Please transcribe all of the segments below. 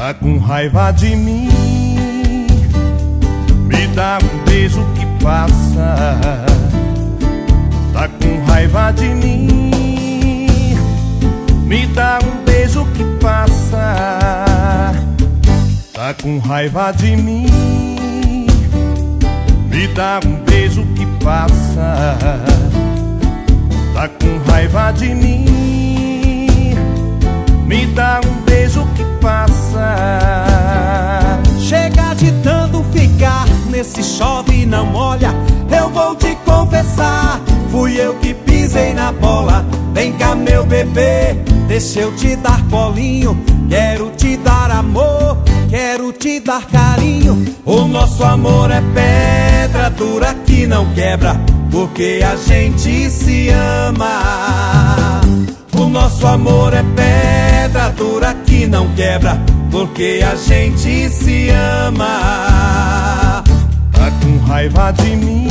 Tá com raiva de mim, me dá um beijo que passa. Tá com raiva de mim, me dá um beijo que passa. Tá com raiva de mim, me dá um beijo que passa. Tá com raiva de mim, me dá um beijo que passa. Chega de tanto ficar nesse chove e não molha. Eu vou te confessar, fui eu que pisei na bola. Vem cá meu bebê, deixa eu te dar colinho. Quero te dar amor, quero te dar carinho. O nosso amor é pedra dura que não quebra, porque a gente se ama. O nosso amor é pedra dura que não quebra, porque a gente se ama. Tá com raiva de mim,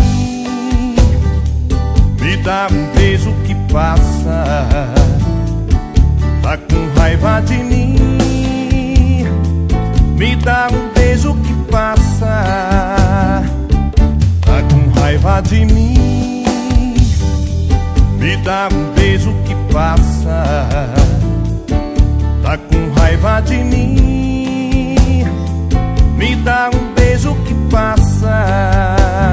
me dá um beijo que passa. Tá com raiva de mim, me dá um beijo que passa. Tá com raiva de mim, me dá um beijo que passa. Tá com raiva de mim, me dá um beijo que passa.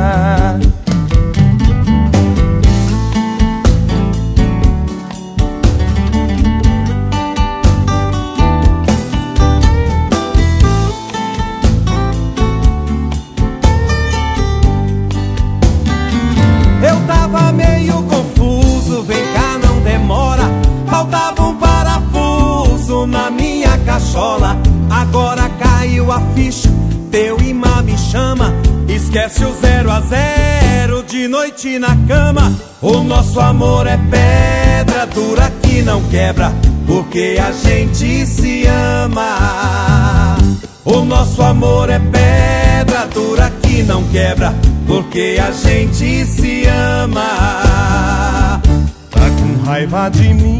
Eu tava meio confuso, vem cá, não demora. Faltava um parafuso na minha cachola. Agora caiu a ficha, teu imã me chama. Esquece o 0 a 0 de noite na cama. O nosso amor é pedra dura que não quebra, porque a gente se ama. O nosso amor é pedra dura que não quebra, porque a gente se ama. Tá com raiva de mim,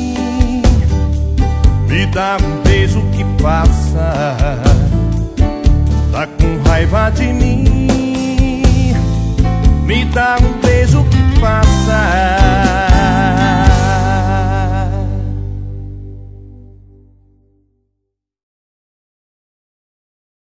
me dá um beijo que passa. Tá com raiva de mim, me dá um beijo que passa.